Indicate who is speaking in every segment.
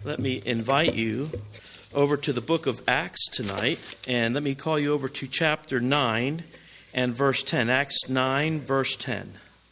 Speaker 1: Let me invite you over to the book of Acts tonight, and let me call you over to chapter 9 and verse 10. Acts 9, verse 10.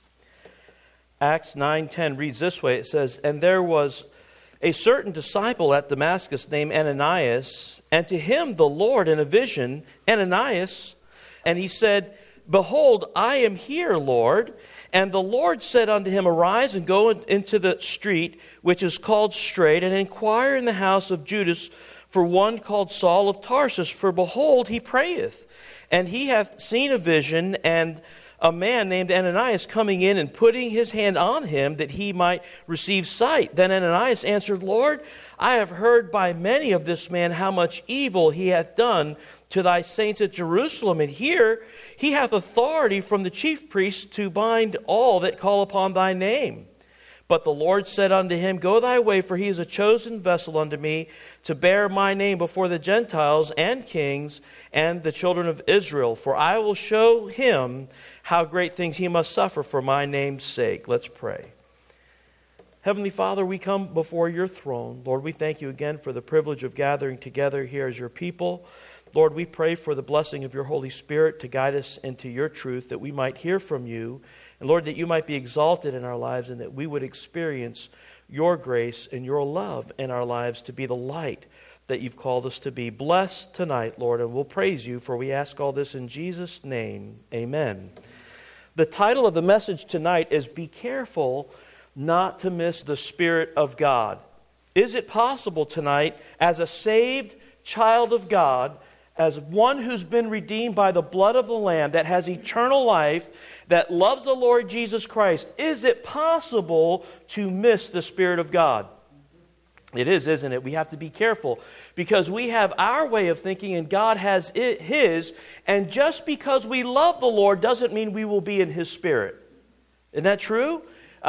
Speaker 1: Acts 9:10 reads this way. It says, "And there was a certain disciple at Damascus named Ananias, and to him the Lord in a vision, Ananias, and he said, Behold, I am here, Lord. And the Lord said unto him, Arise and go into the street which is called Straight, and inquire in the house of Judas for one called Saul of Tarsus. For behold, he prayeth, and he hath seen a vision, and a man named Ananias coming in and putting his hand on him that he might receive sight. Then Ananias answered, Lord, I have heard by many of this man how much evil he hath done to thy saints at Jerusalem. And here he hath authority from the chief priests to bind all that call upon thy name. But the Lord said unto him, Go thy way, for he is a chosen vessel unto me to bear my name before the Gentiles and kings and the children of Israel. For I will show him how great things he must suffer for my name's sake. Let's pray. Heavenly Father, we come before your throne. Lord, we thank you again for the privilege of gathering together here as your people. Lord, we pray for the blessing of your Holy Spirit to guide us into your truth, that we might hear from you. And Lord, that you might be exalted in our lives, and that we would experience your grace and your love in our lives to be the light that you've called us to be. Bless tonight, Lord, and we'll praise you, for we ask all this in Jesus' name. Amen. The title of the message tonight is Be Careful Not to Miss the Spirit of God. Is it possible tonight, as a saved child of God, as one who's been redeemed by the blood of the Lamb, that has eternal life, that loves the Lord Jesus Christ, is it possible to miss the Spirit of God? It is, isn't it? We have to be careful, because we have our way of thinking and God has His, and just because we love the Lord doesn't mean we will be in His Spirit. Isn't that true?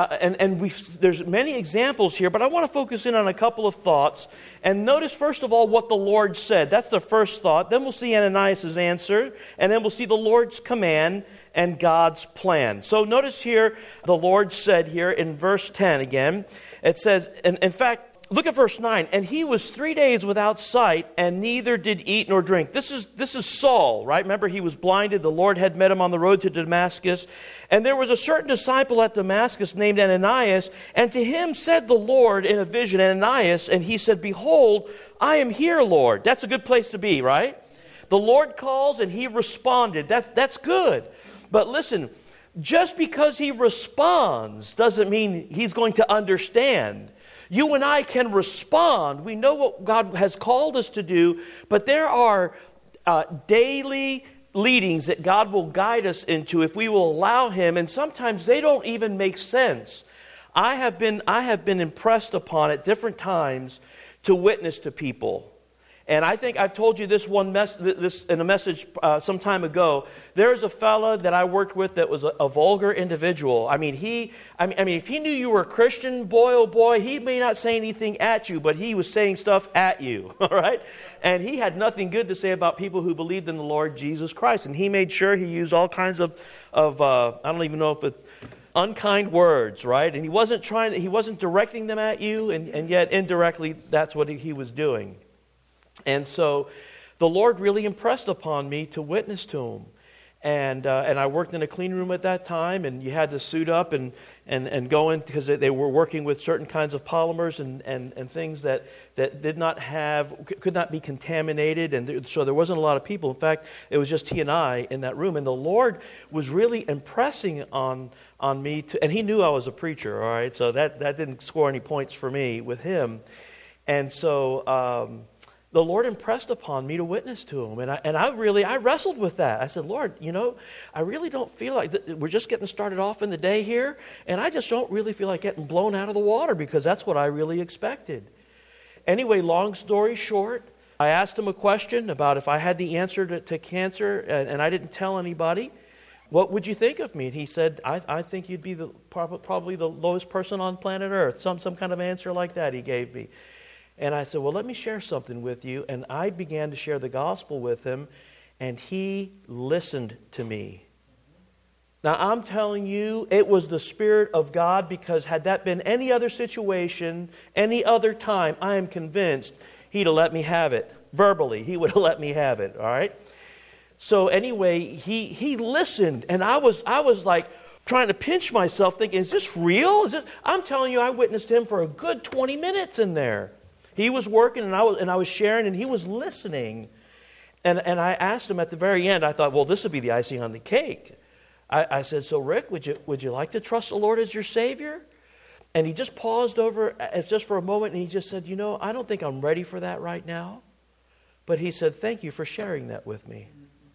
Speaker 1: There's many examples here, but I want to focus in on a couple of thoughts. And notice, first of all, what the Lord said. That's the first thought. Then we'll see Ananias' answer, and then we'll see the Lord's command and God's plan. So notice here, the Lord said here in verse 10 again, it says, and in fact, look at verse 9. And he was 3 days without sight, and neither did eat nor drink. This is Saul, right? Remember, he was blinded. The Lord had met him on the road to Damascus. And there was a certain disciple at Damascus named Ananias. And to him said the Lord in a vision, Ananias. And he said, Behold, I am here, Lord. That's a good place to be, right? The Lord calls and he responded. That's good. But listen, just because he responds doesn't mean he's going to understand. You and I can respond. We know what God has called us to do, but there are daily leadings that God will guide us into if we will allow Him, and sometimes they don't even make sense. I have been impressed upon at different times to witness to people. And I think I've told you this in a message some time ago. There was a fella that I worked with that was a vulgar individual. I mean, if he knew you were a Christian, boy, oh boy, he may not say anything at you, but he was saying stuff at you, all right? And he had nothing good to say about people who believed in the Lord Jesus Christ. And he made sure he used all kinds of I don't even know if it, unkind words, right? And he wasn't directing them at you, and yet indirectly that's what he was doing. And so the Lord really impressed upon me to witness to him. And I worked in a clean room at that time, and you had to suit up and go in, because they were working with certain kinds of polymers and things that could not be contaminated. And so there wasn't a lot of people. In fact, it was just he and I in that room. And the Lord was really impressing on me, and he knew I was a preacher, all right? So that didn't score any points for me with him. And so the Lord impressed upon me to witness to him. And I wrestled with that. I said, Lord, I really don't feel like we're just getting started off in the day here, and I just don't really feel like getting blown out of the water, because that's what I really expected. Anyway, long story short, I asked him a question about if I had the answer to cancer, and I didn't tell anybody. What would you think of me? And he said, I think you'd be probably the lowest person on planet Earth. Some kind of answer like that he gave me. And I said, well, let me share something with you. And I began to share the gospel with him, and he listened to me. Now, I'm telling you, it was the Spirit of God, because had that been any other situation, any other time, I am convinced He'd have let me have it. Verbally, He would have let me have it, all right? So anyway, he listened, and I was like trying to pinch myself thinking, is this real? I'm telling you, I witnessed him for a good 20 minutes in there. He was working, and I was sharing, and he was listening. And I asked him at the very end, I thought, well, this would be the icing on the cake. I said, so Rick, would you like to trust the Lord as your Savior? And he just paused over just for a moment, and he just said, I don't think I'm ready for that right now. But he said, thank you for sharing that with me.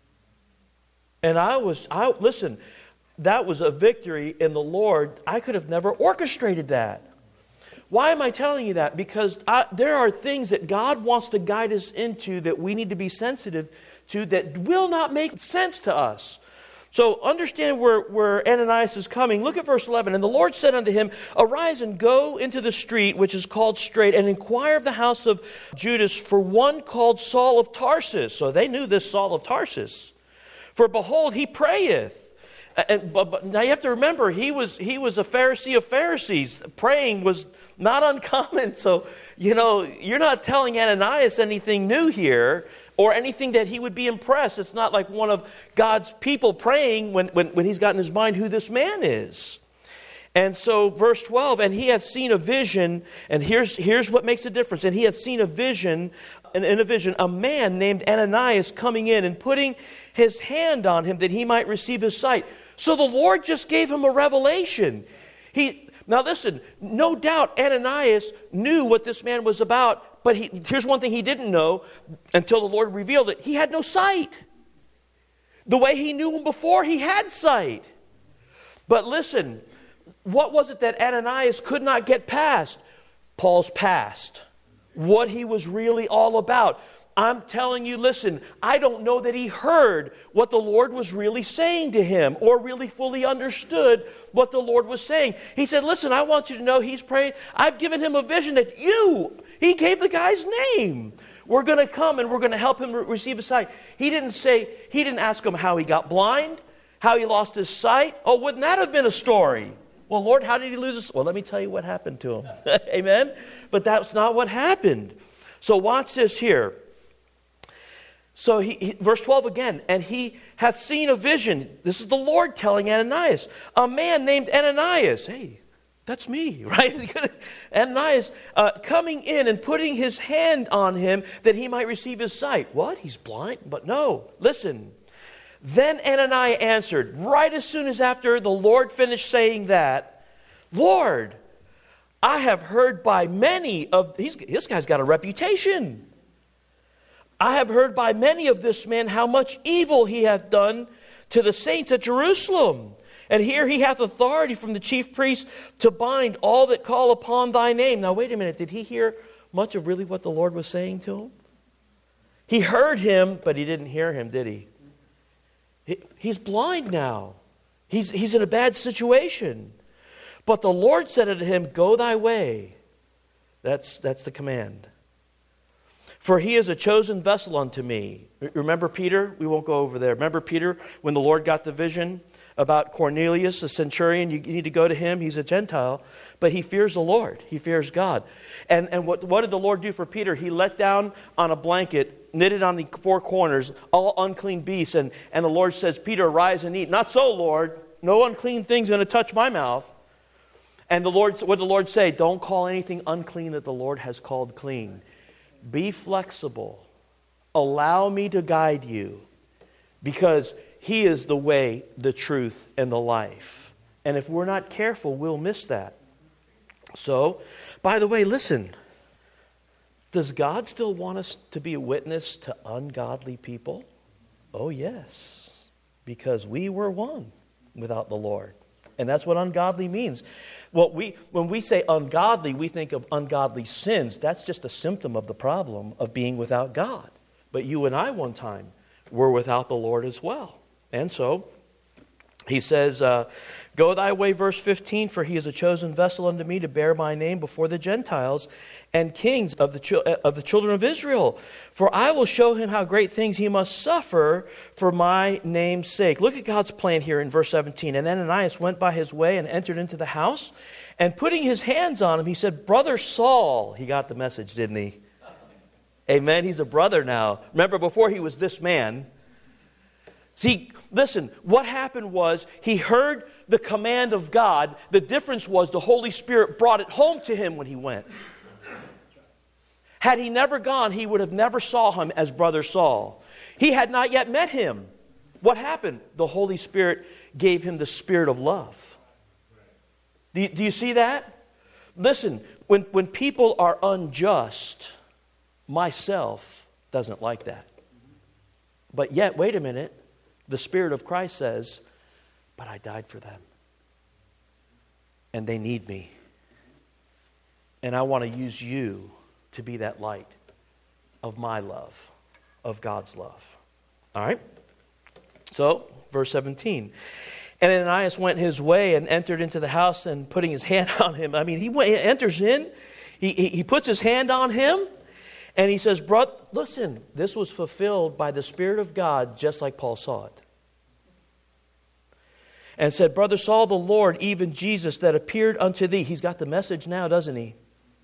Speaker 1: And listen, that was a victory in the Lord. I could have never orchestrated that. Why am I telling you that? Because there are things that God wants to guide us into that we need to be sensitive to that will not make sense to us. So understand where Ananias is coming. Look at verse 11. And the Lord said unto him, arise and go into the street which is called Straight, and inquire of the house of Judas for one called Saul of Tarsus. So they knew this Saul of Tarsus. For behold, he prayeth. But now you have to remember, he was a Pharisee of Pharisees. Praying was not uncommon. So, you're not telling Ananias anything new here, or anything that he would be impressed. It's not like one of God's people praying when he's got in his mind who this man is. And so verse 12, and he hath seen a vision, and here's what makes a difference. And he hath seen a vision, and in a vision, a man named Ananias coming in and putting his hand on him that he might receive his sight. So the Lord just gave him a revelation. Now listen, no doubt Ananias knew what this man was about, but here's one thing he didn't know until the Lord revealed it. He had no sight. The way he knew him before, he had sight. But listen, what was it that Ananias could not get past? Paul's past. What he was really all about. I'm telling you, listen, I don't know that he heard what the Lord was really saying to him, or really fully understood what the Lord was saying. He said, listen, I want you to know he's praying. I've given him a vision that he gave the guy's name. We're going to come and we're going to help him receive his sight. He didn't ask him how he got blind, how he lost his sight. Oh, wouldn't that have been a story? Well, Lord, how did he lose his? Well, let me tell you what happened to him. Amen? But that's not what happened. So watch this here. So verse 12 again, and he hath seen a vision. This is the Lord telling Ananias. A man named Ananias. Hey, that's me, right? Ananias coming in and putting his hand on him that he might receive his sight. What? He's blind? But no, listen. Then Ananias answered, right as soon as after the Lord finished saying that, Lord, I have heard by many of... This guy's got a reputation. I have heard by many of this man how much evil he hath done to the saints at Jerusalem. And here he hath authority from the chief priest to bind all that call upon thy name. Now wait a minute, did he hear much of really what the Lord was saying to him? He heard him, but he didn't hear him, did he? He's blind now. He's in a bad situation. But the Lord said unto him, go thy way. That's the command. For he is a chosen vessel unto me. Remember Peter? We won't go over there. Remember Peter when the Lord got the vision about Cornelius, the centurion? You need to go to him. He's a Gentile, but he fears the Lord. He fears God. And what did the Lord do for Peter? He let down on a blanket, knitted on the four corners, all unclean beasts. And the Lord says, Peter, arise and eat. Not so, Lord. No unclean thing's going to touch my mouth. And what did the Lord say? Don't call anything unclean that the Lord has called clean. Be flexible. Allow me to guide you, because he is the way, the truth, and the life. And if we're not careful, we'll miss that. So, by the way, listen. Does God still want us to be a witness to ungodly people? Oh, yes. Because we were one without the Lord. And that's what ungodly means. When we say ungodly, we think of ungodly sins. That's just a symptom of the problem of being without God. But you and I one time were without the Lord as well. And so, He says, go thy way, verse 15, for he is a chosen vessel unto me to bear my name before the Gentiles and kings of the children of Israel. For I will show him how great things he must suffer for my name's sake. Look at God's plan here in verse 17. And Ananias went by his way and entered into the house. And putting his hands on him, he said, Brother Saul. He got the message, didn't he? Amen. He's a brother now. Remember, before he was this man. See, listen, what happened was he heard the command of God. The difference was the Holy Spirit brought it home to him when he went. Had he never gone, he would have never saw him as Brother Saul. He had not yet met him. What happened? The Holy Spirit gave him the spirit of love. Do you see that? Listen, when people are unjust, myself doesn't like that. But yet, wait a minute. The Spirit of Christ says, but I died for them. And they need me. And I want to use you to be that light of my love, of God's love. All right? So, verse 17. And Ananias went his way and entered into the house, and putting his hand on him. I mean, he enters in, he puts his hand on him, and he says, Brother, listen, this was fulfilled by the Spirit of God just like Paul saw it. And said, Brother Saul, the Lord, even Jesus that appeared unto thee. He's got the message now, doesn't he?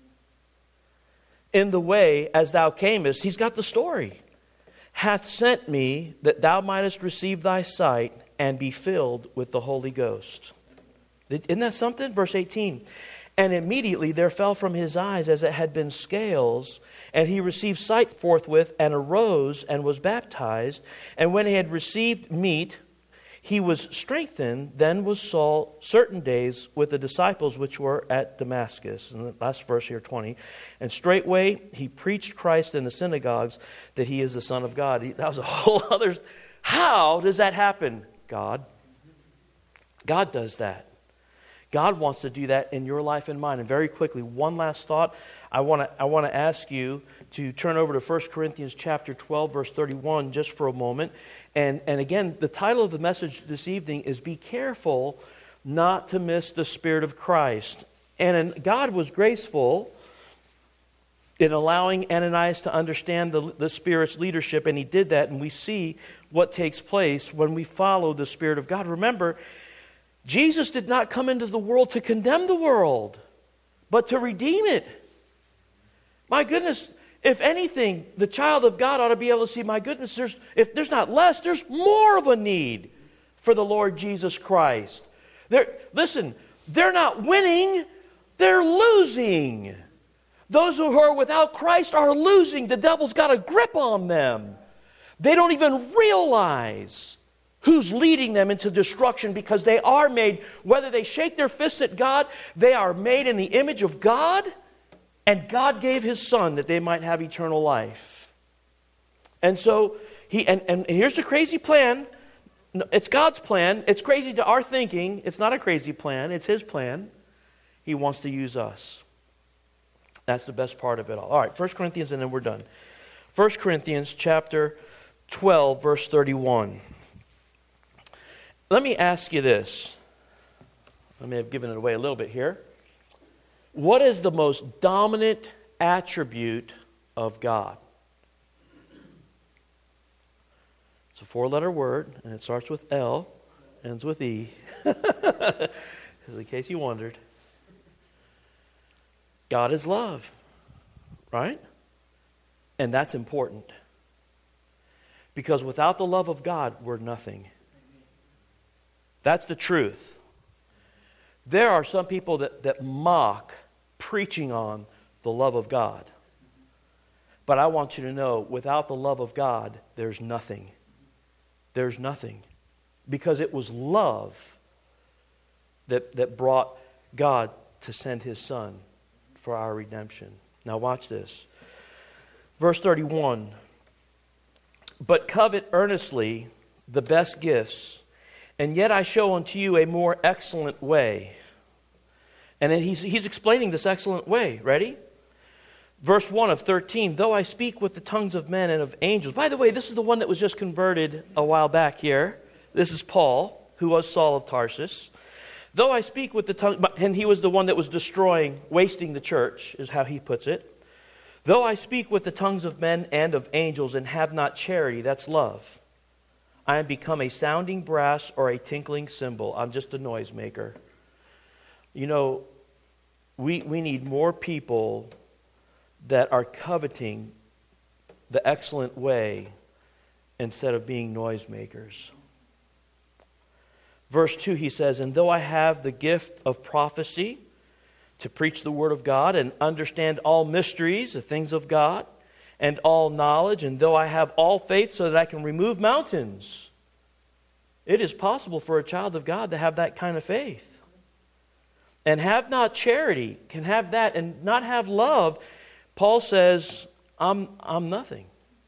Speaker 1: In the way as thou camest, he's got the story. Hath sent me that thou mightest receive thy sight and be filled with the Holy Ghost. Isn't that something? Verse 18. And immediately there fell from his eyes as it had been scales, and he received sight forthwith, and arose and was baptized. And when he had received meat, he was strengthened. Then was Saul certain days with the disciples which were at Damascus. And the last verse here, 20. And straightway he preached Christ in the synagogues, that he is the Son of God. That was a whole other... How does that happen? God. God does that. God wants to do that in your life and mine. And very quickly, one last thought. I want to ask you to turn over to 1 Corinthians chapter 12, verse 31, just for a moment. And again, the title of the message this evening is Be Careful Not to Miss the Spirit of Christ. And God was graceful in allowing Ananias to understand the Spirit's leadership, and he did that, and we see what takes place when we follow the Spirit of God. Remember, Jesus did not come into the world to condemn the world, but to redeem it. My goodness, if anything, the child of God ought to be able to see, my goodness, if there's not less, there's more of a need for the Lord Jesus Christ. Listen, they're not winning, they're losing. Those who are without Christ are losing. The devil's got a grip on them. They don't even realize who's leading them into destruction, because they are made, whether they shake their fists at God, they are made in the image of God, and God gave His Son that they might have eternal life. And so, and here's the crazy plan. It's God's plan. It's crazy to our thinking. It's not a crazy plan. It's His plan. He wants to use us. That's the best part of it all. All right, 1 Corinthians, and then we're done. 1 Corinthians chapter 12, verse 31. Let me ask you this. I may have given it away a little bit here. What is the most dominant attribute of God? It's a four-letter word, and it starts with L, ends with E. In case you wondered. God is love, right? And that's important. Because without the love of God, we're nothing. That's the truth. There are some people that mock preaching on the love of God. But I want you to know, without the love of God, there's nothing. There's nothing. Because it was love that brought God to send His Son for our redemption. Now watch this. Verse 31. But covet earnestly the best gifts, and yet I show unto you a more excellent way. And then he's explaining this excellent way. Ready? Verse 1 of 13. Though I speak with the tongues of men and of angels. By the way, this is the one that was just converted a while back here. This is Paul. who was Saul of Tarsus, though I speak with the tongue, and he was the one that was destroying, wasting the church, is how he puts it. Though I speak with the tongues of men and of angels and have not charity, that's love, I am become a sounding brass or a tinkling cymbal. I'm just a noisemaker. You know, we need more people that are coveting the excellent way instead of being noisemakers. Verse 2, he says, and though I have the gift of prophecy to preach the word of God and understand all mysteries, the things of God, and all knowledge, and though I have all faith so that I can remove mountains, it is possible for a child of God to have that kind of faith. And have not charity, can have that, and not have love. Paul says, I'm nothing.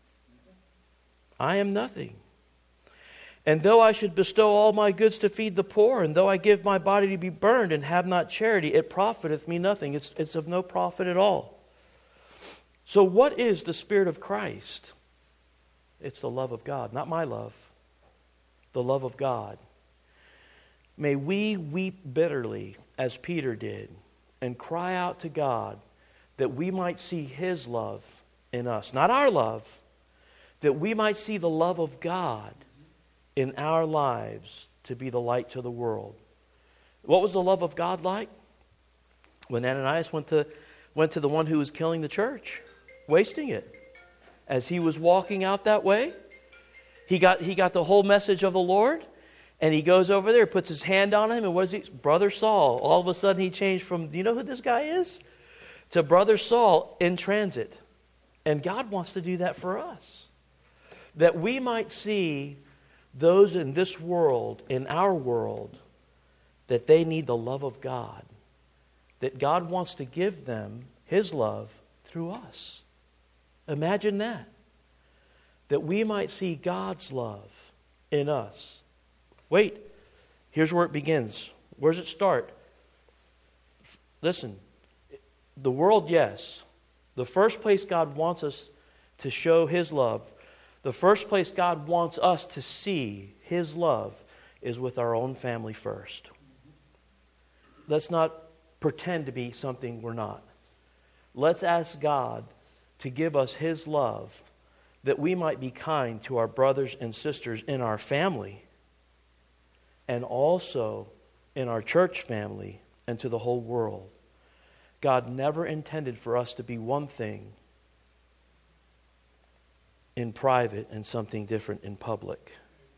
Speaker 1: I am nothing. And though I should bestow all my goods to feed the poor, and though I give my body to be burned and have not charity, it profiteth me nothing. It's of no profit at all. So what is the Spirit of Christ? It's the love of God, not my love. The love of God. May we weep bitterly, as Peter did, and cry out to God that we might see His love in us. Not our love. That we might see the love of God in our lives to be the light to the world. What was the love of God like? When Ananias went to the one who was killing the church, wasting it. As he was walking out that way, he got the whole message of the Lord, and he goes over there, puts his hand on him, and what is he? Brother Saul. All of a sudden he changed from, do you know who this guy is? To Brother Saul in transit. And God wants to do that for us. That we might see those in this world, in our world, that they need the love of God. That God wants to give them His love through us. Imagine that. That we might see God's love in us. Wait, here's where it begins. Where does it start? Listen, the world, yes. The first place God wants us to show His love, the first place God wants us to see His love is with our own family first. Let's not pretend to be something we're not. Let's ask God to give us His love that we might be kind to our brothers and sisters in our family and also in our church family and to the whole world. God never intended for us to be one thing in private and something different in public.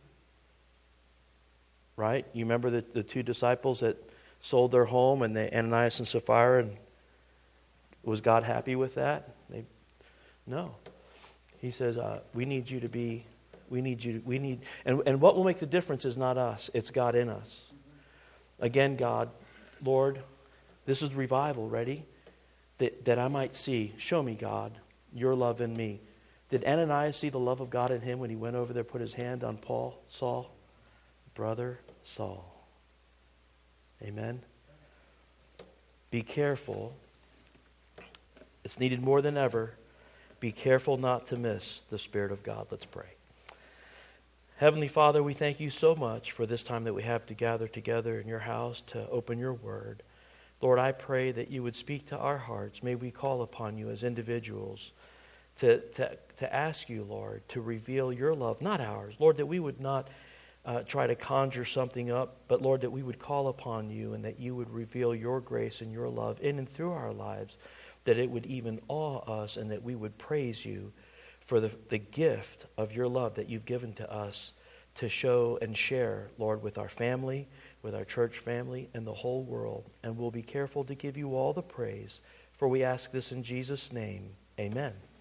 Speaker 1: Right? You remember the two disciples that sold their home, and Ananias and Sapphira, and was God happy with that? No. He says, we need you to be, and what will make the difference is not us, it's God in us. Again, God, Lord, this is revival, ready? That I might see, show me, God, your love in me. Did Ananias see the love of God in him when he went over there, put his hand on Saul? Brother Saul. Amen? Be careful. It's needed more than ever. Be careful not to miss the Spirit of God. Let's pray. Heavenly Father, we thank you so much for this time that we have to gather together in your house to open your word. Lord, I pray that you would speak to our hearts. May we call upon you as individuals to ask you, Lord, to reveal your love, not ours. Lord, that we would not try to conjure something up, but Lord, that we would call upon you and that you would reveal your grace and your love in and through our lives, that it would even awe us and that we would praise you for the gift of your love that you've given to us to show and share, Lord, with our family, with our church family, and the whole world. And we'll be careful to give you all the praise, for we ask this in Jesus' name. Amen.